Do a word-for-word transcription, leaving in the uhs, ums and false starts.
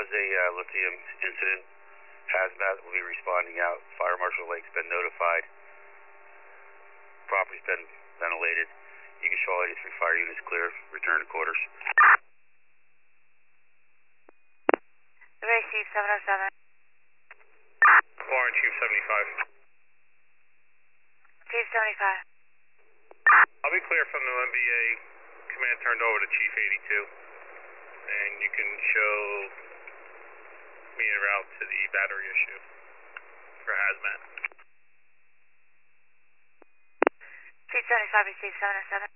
was a uh, lithium incident. Hazmat will be responding out. Fire Marshal Lake's been notified. Property's been ventilated. You can show all eighty-three fire units clear. Return to quarters. Race Chief seven oh seven. Warren Chief seventy-five. Chief seventy-five. I'll be clear from the M B A. Command turned over to Chief eighty-two. And you can show me en route to the battery issue for hazmat. Chief seventy-five, received seven oh seven.